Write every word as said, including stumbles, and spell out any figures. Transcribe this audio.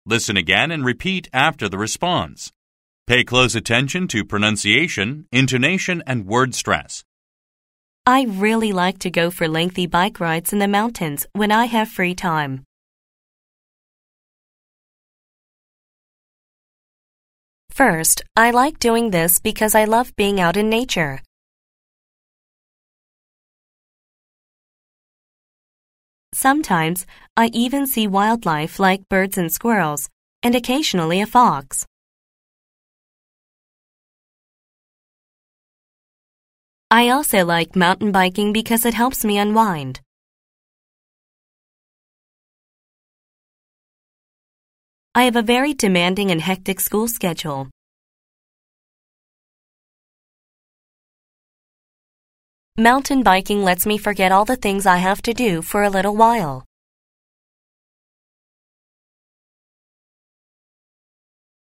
Listen again and repeat after the response. Pay close attention to pronunciation, intonation, and word stress. I really like to go for lengthy bike rides in the mountains when I have free time. First, I like doing this because I love being out in nature. Sometimes, I even see wildlife like birds and squirrels, and occasionally a fox. I also like mountain biking because it helps me unwind. I have a very demanding and hectic school schedule. Mountain biking lets me forget all the things I have to do for a little while.